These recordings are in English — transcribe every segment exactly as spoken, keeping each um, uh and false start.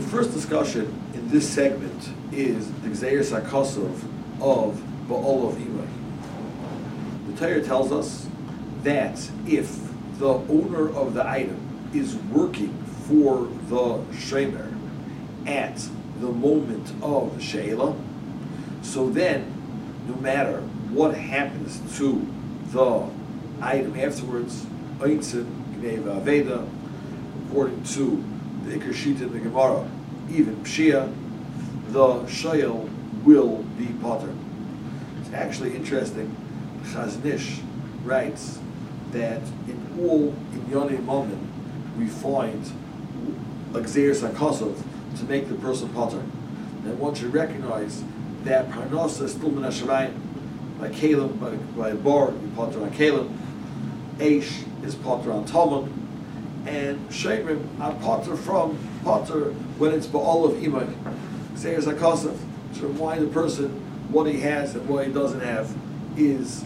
first discussion in this segment is the Gzeiras HaKosov of Ba'olav Imay. The Torah tells us that if the owner of the item is working for the Shemer at the moment of the She'ela, so then no matter what happens to the item afterwards, Einzim, Gneva Aveda, according to the Iker Shita in the Gemara, even Pshia, the She'el will be potter. It's actually interesting. Chazon Ish writes that in all Inyonei Mammon we find a Gzeiras HaKosov to make the person potter. And one should recognize that Parnasa is still min hashamayim. By Kalim, by, by a bar, you potter on Kalim. Eish is potter on Talmud. And Shemrim are potter from potter when it's Ba'olav Imay. Gzeiras HaKosov, to remind the person what he has and what he doesn't have is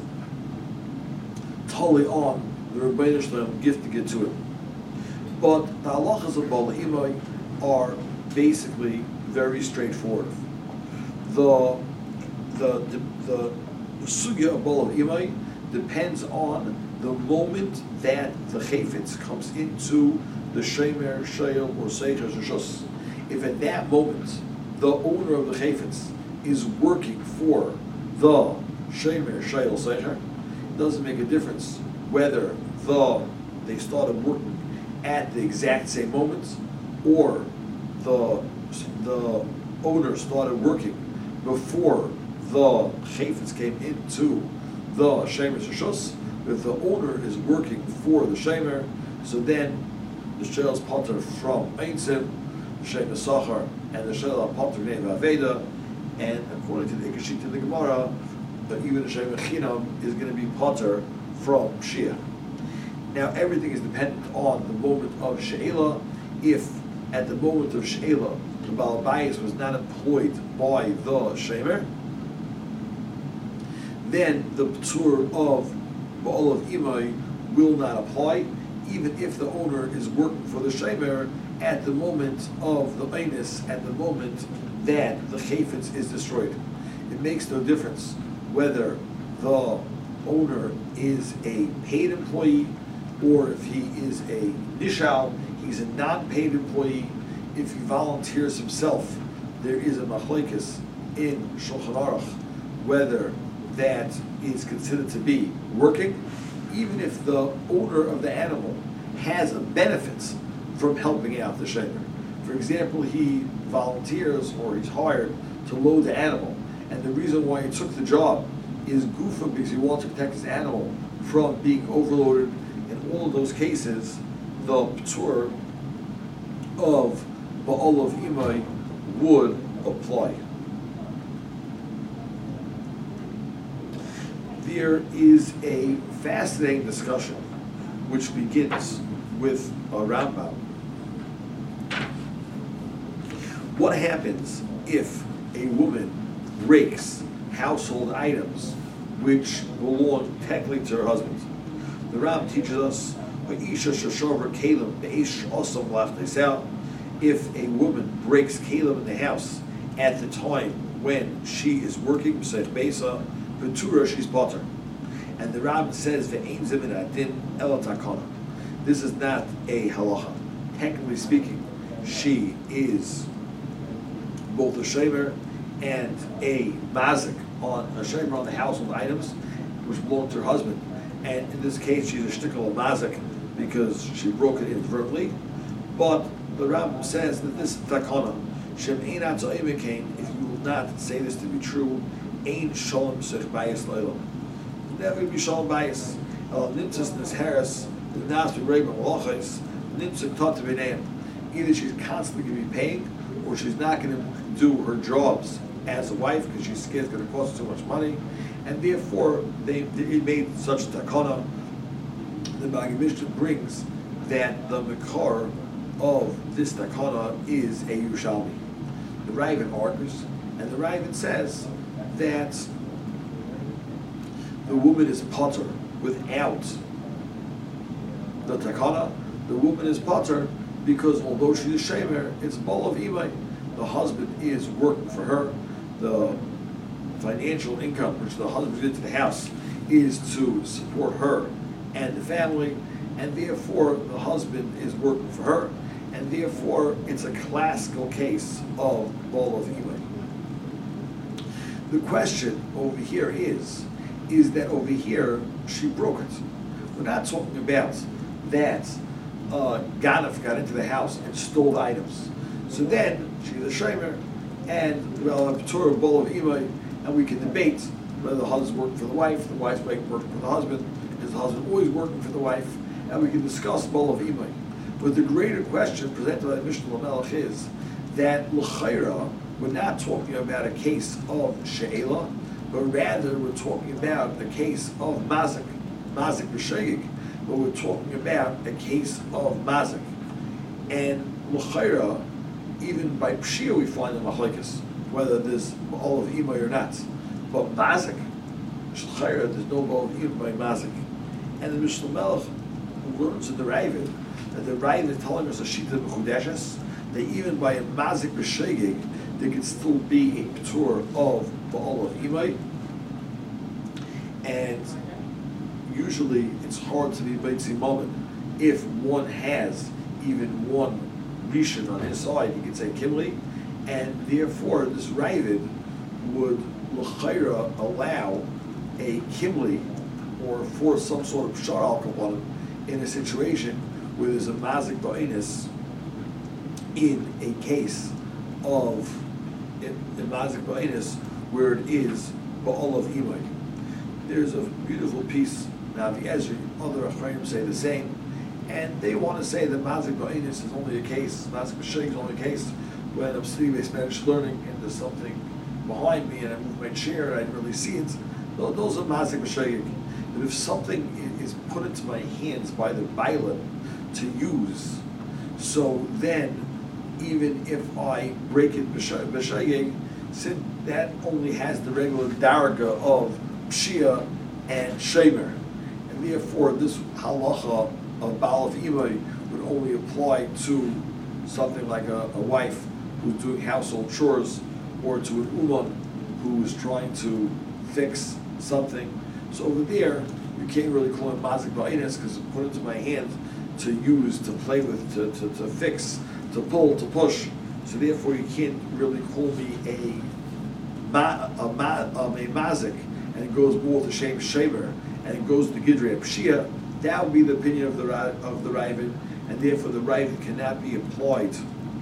totally on the Rebbeinu Shalom gift to get to it. But the halachas of Ba'olav Imay are basically very straightforward. The the the, the sugya of Ba'olav Imay depends on the moment that the chayfetz comes into the shemer, she'el, or seicher, shus. If at that moment the owner of the chayfetz is working for the shemer, she'el, seicher, it doesn't make a difference whether the they started working at the exact same moment or the the owner started working before the chayfetz came into the shemer, shus. If the owner is working for the shemer, so then the she'el is potter from Einzim, the shemer Sachar, and the she'el are potter Gneva Aveda, and according to the Iker Shita in the Gemara, but even the shemer Chinam is going to be potter from Shia. Now everything is dependent on the moment of She'ela. If at the moment of She'ela the Baal Bayis was not employed by the shemer, then the P'tur of Ba'olav Imay will not apply, even if the owner is working for the shemer at the moment of the Einus, at the moment that the chayfetz is destroyed. It makes no difference whether the owner is a paid employee or if he is a nishal, he's a non-paid employee. If he volunteers himself, there is a machlokes in Shulchan Aruch whether that is considered to be working, even if the owner of the animal has a benefit from helping out the shemer. For example, he volunteers or he's hired to load the animal, and the reason why he took the job is gufa because he wants to protect his animal from being overloaded. In all of those cases, the p'tur of Ba'olav Imay would apply. There is a fascinating discussion which begins with a Rambam. What happens if a woman breaks household items which belong technically to her husband? The Ram teaches us if a woman breaks kalim in the house at the time when she is working beside Besa, Petura, she's potter. And the Rambam says, Ve'ein zemin adin ela takana. This is not a halacha. Technically speaking, she is both a shemer and a mazik on a shemer on the household items which belong to her husband. And in this case, she's a shtickle mazik because she broke it inadvertently. But the Rambam says that this takana, shem ein atzayim, if you will not say this to be true, Ein shalom sech bayis leilam. Never be shalom bayis. El nimtzas nis harris, the nas be reibah malachis, nimtzas tata b'neim. Either she's constantly going to be paying, or she's not going to do her jobs as a wife because she's scared it's going to cost too much money, and therefore they, they made such takana. The Maggid Mishnah brings that the makar of this takana is a Yerushalmi. The Raven argues, and the Raven says that the woman is potter without the takana. The woman is potter because although she's a shemer, it's bol of imay. The husband is working for her. The financial income which the husband brings into the house is to support her and the family, and therefore the husband is working for her, and therefore it's a classical case of bol of imay. The question over here is, is that over here she broke it. We're not talking about that uh, Ganef got into the house and stole the items. So then she's a shemer, and we'll have a Torah bol of imay, and we can debate whether the husband's working for the wife, the wife's working for the husband, is the husband always working for the wife, and we can discuss bol of imay. But the greater question presented by the Mishnah Lamelech is that l'chayra, we're not talking about a case of she'ela, but rather we're talking about a case of mazik, mazik b'shegig, but we're talking about a case of mazik. And l'chayra, even by pshia we find a machlekes, whether there's bol of imay or not. But mazik, l'chayra, there's no bol of imay by mazik. And the Mishnah Melech learns in the Ravid that the Ravid is telling us a shita b'chudeshes, that even by a mazik b'shegig, there could still be a p'tur of ba'al of imay, and usually it's hard to be b'tzi moment if one has even one rishon on his side. He could say kimli, and therefore this Ravid would l'chayra allow a kimli or force some sort of pshar al kapanim in a situation where there's a mazik ba'inus in a case of in, in mazik ba'inus where it is ba'al of imay. There's a beautiful piece, Navi Ezri, other Achrayim say the same, and they want to say that mazik ba'inus is only a case, mazik b'shegig is only a case when I'm sitting in Spanish learning and there's something behind me and I move my chair and I didn't really see it. Those are mazik b'shegig. But if something is put into my hands by the bailam to use, so then even if I break it b'shegig, since that only has the regular daraga of pshia and shemer, and therefore this halacha of ba'al of imay would only apply to something like a, a wife who's doing household chores, or to an uman who is trying to fix something. So over there, you can't really call it mazik ba'inus because it's put into my hand to use, to play with, to, to, to fix, to pull, to push. So therefore, you can't really call me a ma, a, ma, um, a mazik, and it goes more to shem shemer, and it goes to gidrei pshia. That would be the opinion of the of the Ravid, and therefore the Ravid cannot be applied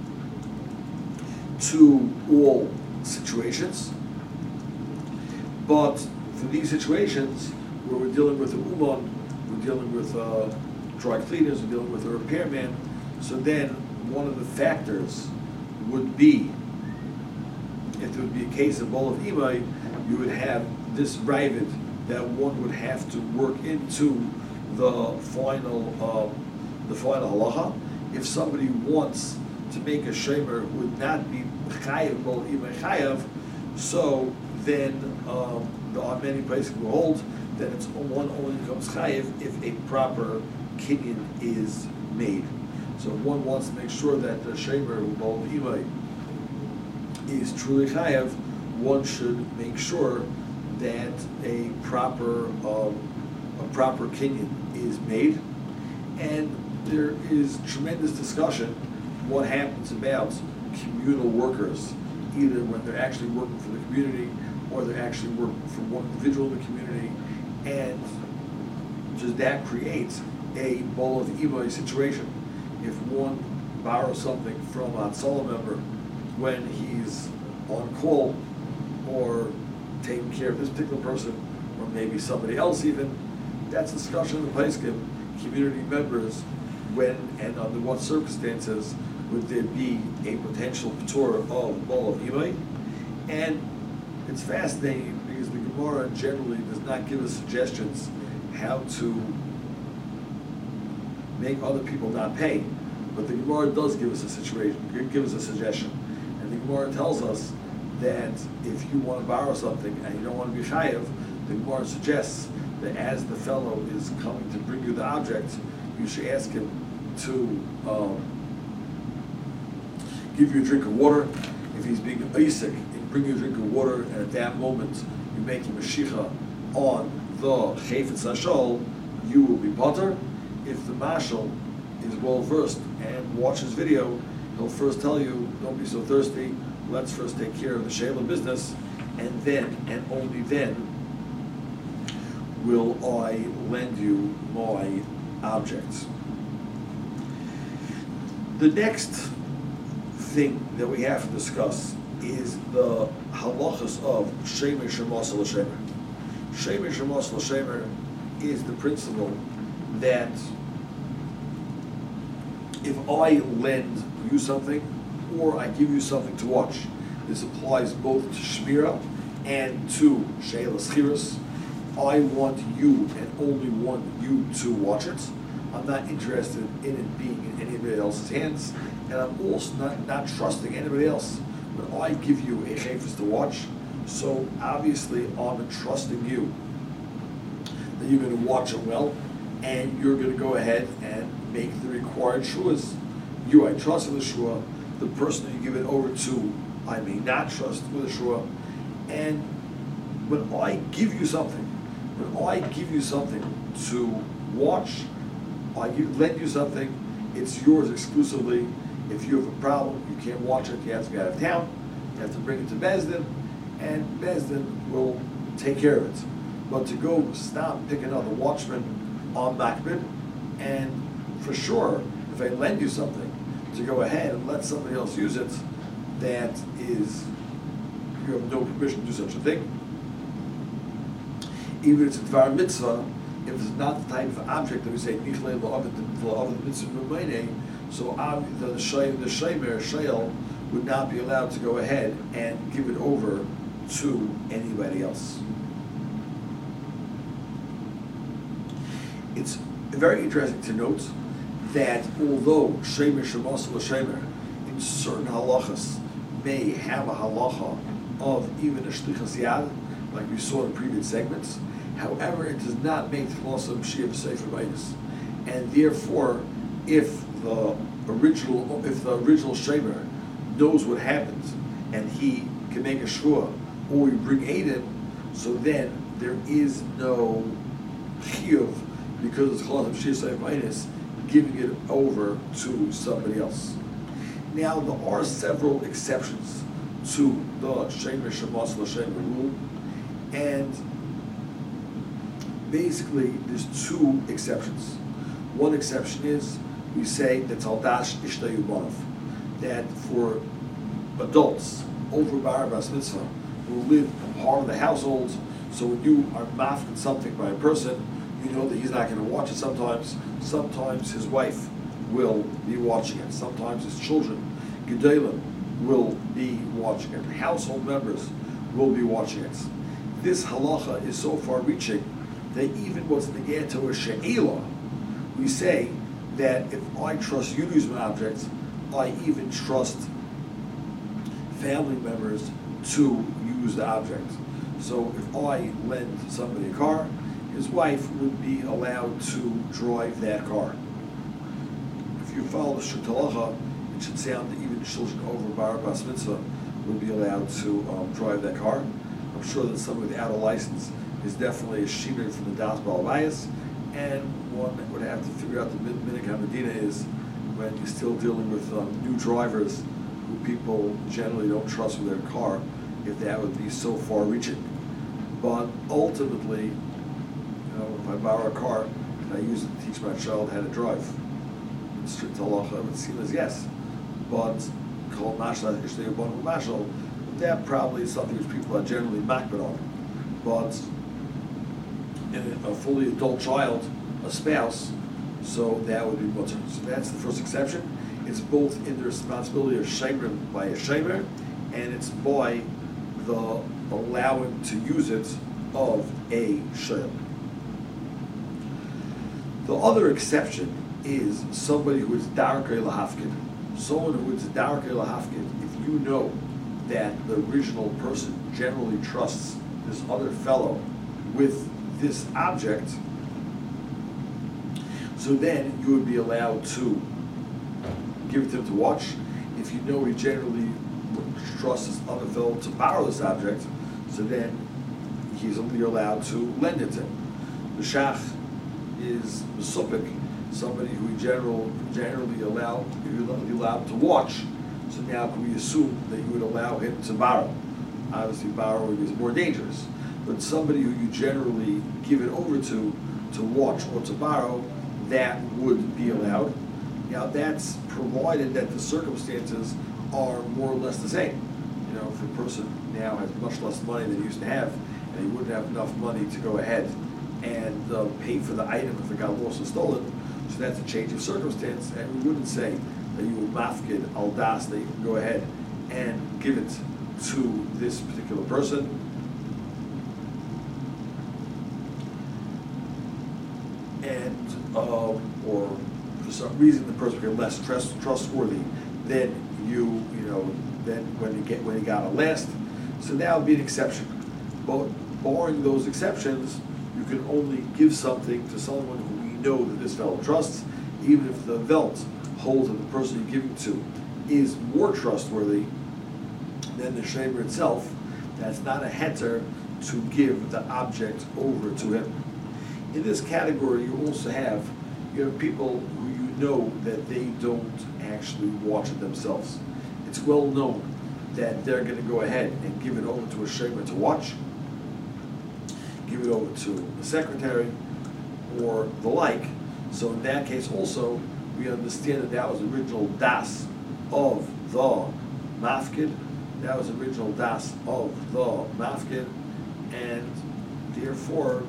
to all situations. But for these situations where we're dealing with a uman, we're dealing with uh, dry cleaners, we're dealing with a repairman, so then one of the factors would be, if there would be a case of bol of imay, you would have this Ravid that one would have to work into the final um, the final halacha. If somebody wants to make a shemer who would not be chayav bol imay chayav, so then um, there are many places who hold that it's one only becomes chayav if a proper kinyan is made. So if one wants to make sure that the shemer bol imay is truly chayav, one should make sure that a proper um, a proper kinyan is made. And there is tremendous discussion what happens about communal workers, either when they're actually working for the community or they're actually working for one individual in the community, and does that create a bol of imay situation? If one borrows something from a Hatzalah member when he's on call or taking care of this particular person, or maybe somebody else even, that's a discussion in the Paiskim, community members, when and under what circumstances would there be a potential p'tur of bol of imay. And it's fascinating because the Gemara generally does not give us suggestions how to make other people not pay, but the Gemara does give us a situation, give us a suggestion. And the Gemara tells us that if you want to borrow something and you don't want to be chayav, the Gemara suggests that as the fellow is coming to bring you the object, you should ask him to um, give you a drink of water, if he's being Isaac, he bring you a drink of water, and at that moment you make him a shicha on the Chayfetz Hashol, you will be potter. If the mashal is well versed and watches video, he'll first tell you, don't be so thirsty, let's first take care of the Shayla business, and then, and only then, will I lend you my objects. The next thing that we have to discuss is the halachas of Shemer Shemas L'Shemer. Shemer Shemas L'Shemer is the principle that if I lend you something or I give you something to watch, this applies both to Shmira and to Sheila Schiras. I want you and only want you to watch it. I'm not interested in it being in anybody else's hands, and I'm also not, not trusting anybody else. But I give you a chayfetz to watch, so obviously I'm entrusting you that you're going to watch it well, and you're going to go ahead and make the required shuas. You, I trust with a shua. The person that you give it over to, I may not trust with a shua. And when I give you something, when I give you something to watch, I give, lend you something, it's yours exclusively. If you have a problem, you can't watch it, you have to get out of town, you have to bring it to Bezdin, and Bezdin will take care of it. But to go stop, pick another watchman on Makbid, and for sure, if I lend you something, to go ahead and let somebody else use it, that is, you have no permission to do such a thing. Even if it's a Dvar Mitzvah, if it's not the type of object that we say, Nichlei La'avid Mitzvah B'Meinei, so the the Shemer, Sheil, would not be allowed to go ahead and give it over to anybody else. It's very interesting to note that although Shemer Shemas L'Shemer, in certain halachas, may have a halacha of even a shlichas yad, like we saw in previous segments, however, it does not make the loss of Shia B'Sefer B'Eidus. And therefore, if the original, if the original Shemer knows what happens, and he can make a shvua, or we bring Aiden, so then there is no chiyuv, because it's called Shia B'Sefer B'Eidus, giving it over to somebody else. Now, there are several exceptions to the Shemer Shemas L'Shemer rule, and basically there's two exceptions. One exception is we say that Taldash Ishtay Ubanov, that for adults over Bar Bas Mitzvah who live part of the household, so when you are mafkin something by a person, you know that he's not going to watch it sometimes. Sometimes his wife will be watching it. Sometimes his children, Gedalim, will be watching it. Household members will be watching it. This halacha is so far reaching that even what's neged to a she'ela, we say that if I trust you to use my objects, I even trust family members to use the object. So if I lend somebody a car, his wife would be allowed to drive that car. If you follow the Shut Halacha, it should sound that even children over Bar Bas Mitzvah would be allowed to um, drive that car. I'm sure that somebody without a license is definitely a shimon from the Das Baal Bayis, and one would have to figure out the Minik HaMedina is when you're still dealing with um, new drivers who people generally don't trust with their car, if that would be so far reaching. But ultimately, you know, if I borrow a car, can I use it to teach my child how to drive? In strict halacha, it would seem as yes. But kol mashal ishtei ubanu mashal, that probably is something which people are generally makbid on. But in a fully adult child, a spouse, so that would be mutter. So that's the first exception. It's both in the responsibility of shemer by a shemer, and it's by the allowing to use it of a shemer. The other exception is somebody who is darkei lahafkid. Someone who is darkei lahafkid, if you know that the original person generally trusts this other fellow with this object, so then you would be allowed to give it to him to watch. if you know he generally trusts this other fellow to borrow this object, so then he's only allowed to lend it to him. The shach is mesupik, somebody who he general, generally allow, you're allowed to watch. So now can we assume that you would allow him to borrow? Obviously borrowing is more dangerous. But somebody who you generally give it over to, to watch or to borrow, that would be allowed. Now that's provided that the circumstances are more or less the same. You know, if a person now has much less money than he used to have, and he wouldn't have enough money to go ahead and uh, pay for the item if it got lost or stolen, so that's a change of circumstance, and we wouldn't say that you would mafkid al das, that you can go ahead and give it to this particular person. And, um, or for some reason the person became less trust, trustworthy than you, you know, than when he get when he got it last. So that would be an exception. But barring those exceptions, you can only give something to someone who we know that this fellow trusts, even if the Welt holds that the person you're giving to is more trustworthy than the shamer itself. That's not a heter to give the object over to him. In this category, you also have you have people who you know that they don't actually watch it themselves. It's well known that they're going to go ahead and give it over to a shamer to watch, give it over to the secretary, or the like. So in that case also, we understand that that was original das of the mafkid, that was original das of the mafkid, and therefore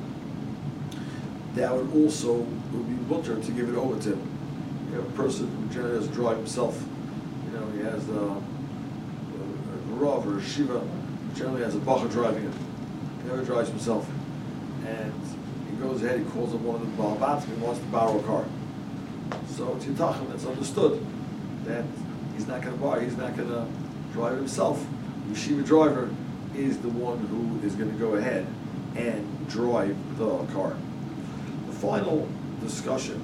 that would also would be mutter to give it over to him. You have a person who generally has to drive himself. You know, he has a, a, a rav or a shiva, generally has a bacha driving him. He never drives himself. And he goes ahead, he calls up one of the balabats and he wants to borrow a car. So it's Yitachim, it's understood that he's not going to buy, he's not going to drive it himself. The yeshiva driver is the one who is going to go ahead and drive the car. The final discussion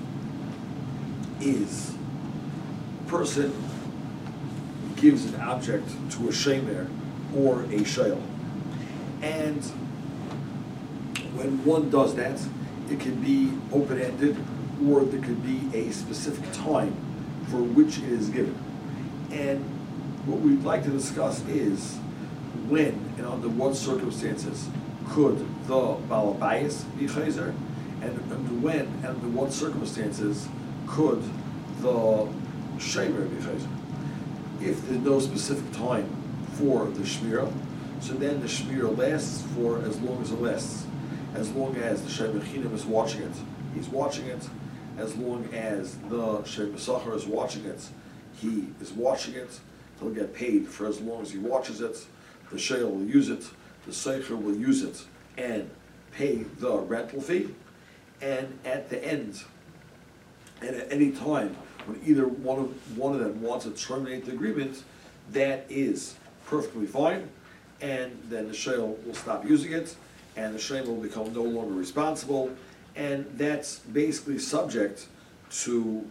is a person gives an object to a shemer or a shayl. And when one does that, it can be open-ended, or there could be a specific time for which it is given. And what we'd like to discuss is when and under what circumstances could the balabayas be chayzer, and under when and under what circumstances could the shemer be chayzer. If there's no specific time for the shmira, so then the shmira lasts for as long as it lasts. As long as the shemer chinam is watching it, he's watching it. As long as the shemer sachar is watching it, he is watching it. He'll get paid for as long as he watches it. The shayl will use it. The seicher will use it and pay the rental fee. And at the end, and at any time when either one of one of them wants to terminate the agreement, that is perfectly fine. And then the shayl will stop using it, and the shayl will become no longer responsible. And that's basically subject to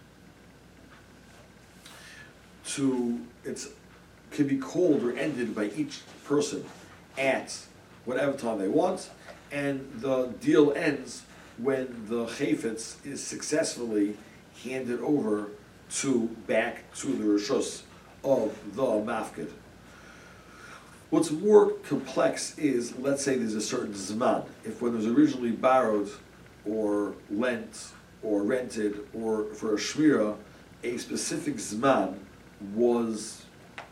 to it's can be called or ended by each person at whatever time they want, and the deal ends when the chayfetz is successfully handed over to back to the rishus of the mafkid. What's more complex is, let's say there's a certain zman. If when it was originally borrowed or lent or rented or for a shmira, a specific zman was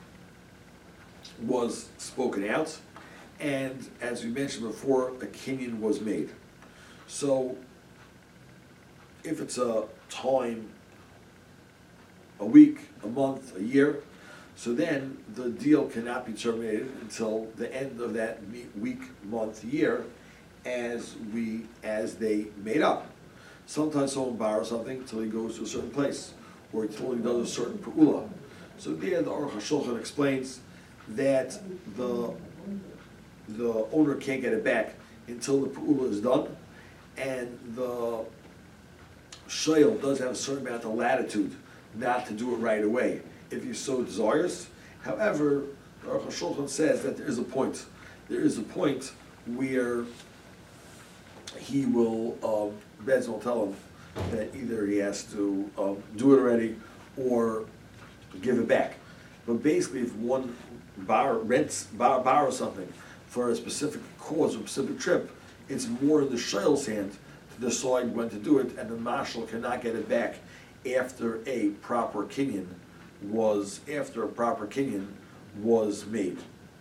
was spoken out, and as we mentioned before, a kinyan was made. So if it's a time, a week, a month, a year, so then the deal cannot be terminated until the end of that week, month, year, as we as they made up. Sometimes someone borrows something until he goes to a certain place, or until he does a certain pa'ula. So there, the Aruch HaShulchan explains that the the owner can't get it back until the pa'ula is done, and the shayl does have a certain amount of latitude not to do it right away if he's so desirous. However, Aruch HaShulchan says that there is a point. There is a point where he will, um, Bez will tell him that either he has to um, do it already or give it back. But basically, if one borrow, rents, borrow, borrows something for a specific cause or a specific trip, it's more in the shayel's hand to decide when to do it, and the marshal cannot get it back after a proper kinyan was after a proper kinyan was made.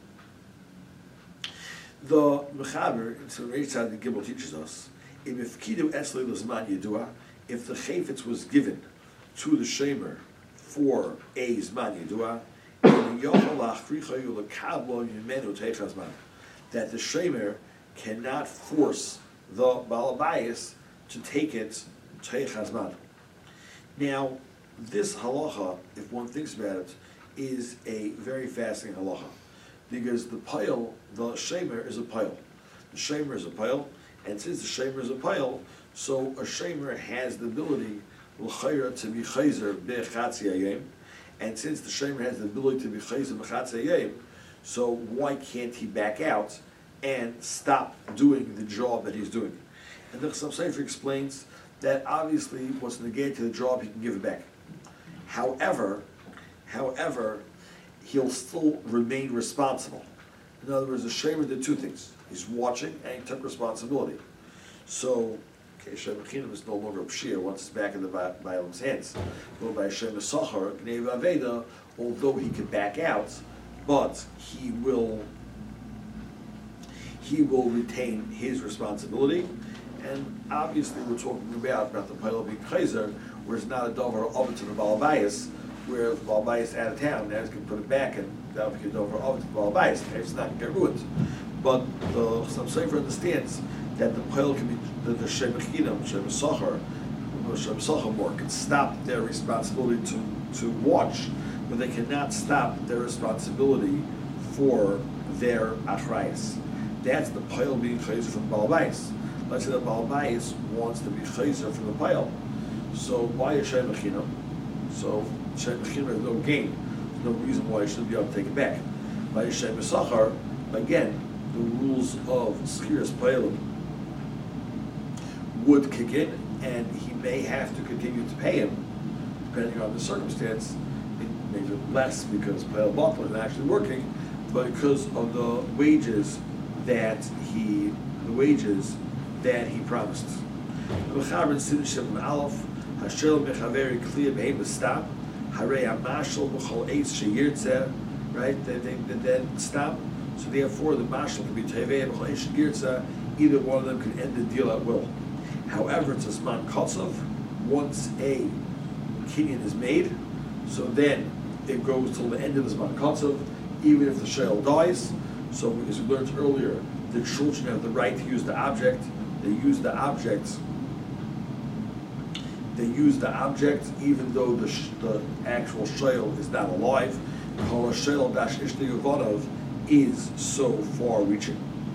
The Mechaber in Reish Tzadik Gimel teaches us, if Mifkidu Eslei L'Zman Yedua, if the chayfetz was given to the shamer for a Zman Yedua, that the shamer cannot force the Balabayas to take it Teichazman. Now, this halacha, if one thinks about it, is a very fascinating halacha, because the pile, the shamer is a pile. The shamer is a pile, and since the shamer is a pile, so a shamer has the ability l'chayra to be chayzer be'chatzi hayom, and since the shamer has the ability to be chayzer be'chatzi hayom, so why can't he back out and stop doing the job that he's doing? And the Chassam Sofer explains that obviously what's negated to the job, he can give it back. However, however, he'll still remain responsible. In other words, the shamer did two things. He's watching and he took responsibility. So, okay, Shem Chinam is no longer a pshir once it's back in the Baalim's hands. But by Shem Sachar, Gnei Vaveda, although he can back out, but he will he will retain his responsibility. And obviously we're talking about, about the Pile being Chayzer, where it's not a dover over to the Balabayas, where the Balabayas out of town, now he's going to put it back and that'll be a dover over to the Balabayas. It's not going to get ruined. But the Chassam Sofer understands that the Pile can be, the, the Shem Chinam, Shem Sachar, Shem Sachar more, can stop their responsibility to, to watch, but they cannot stop their responsibility for their achrayas. That's the Pile being Chayzer from the Balabayas. Let's say the Baal Bayis wants to be chayzer from the pile. So why is Shem Chinam? So Shem Chinam has no gain. There's no reason why he should be able to take it back. By Shem Sachar, again, the rules of Schiras Payalim would kick in, and he may have to continue to pay him, depending on the circumstance. It may be less because Payal Butler is actually working, but because of the wages that he, the wages that he promised. The Mechaber in Siddur Shem Aleph, Hashel Mechaveri Kliya Behem B'Stam, Harei HaMashal B'Chol Eitz Sheyirtzeh, right? They, they, they then stop. So therefore, the Mashal can be Tevei B'Chol Eitz Sheyirtzeh. Either one of them can end the deal at will. However, it's a Zman Kotzav. Once a kinyan is made, so then it goes till the end of the Zman Kotzav, even if the shayl dies. So as we learned earlier, the children have the right to use the object. They use the object. They use the object even though the, sh- the actual shayl is not alive. Kol shayl dash ishli yuvanav is so far-reaching.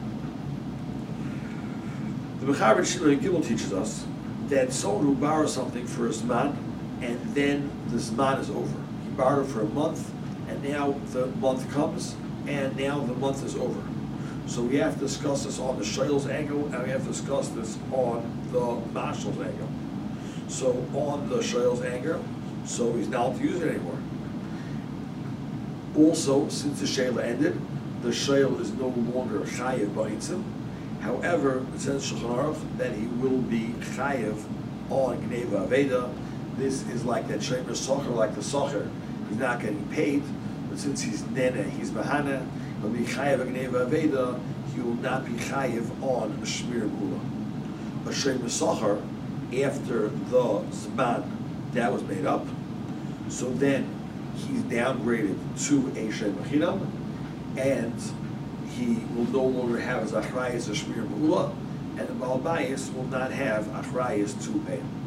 The Mechaber Shilei Gimel teaches us that someone who borrows something for a zman and then the zman is over. He borrowed for a month, and now the month comes, and now the month is over. So we have to discuss this on the shayl's angle, and we have to discuss this on the mashal's angle. So on the shayl's angle, so he's not allowed to use it anymore. Also, since the shayla ended, the shayl is no longer chayev ba'itzim. However, it says Shulchan Aruch that he will be chayev on Gnei Vaveda. This is like that shamer socher, like the socher. He's not getting paid, but since he's nene, he's mahana. He'll be chayev Gnei Vaveda. He will not be chayev on a shmir gula. A shamer socher, after the zman that was made up, so then he's downgraded to a shamer chinam, and he will no longer have his achrayas a shmir gula, and the Baal Bayis will not have achrayas to pay him.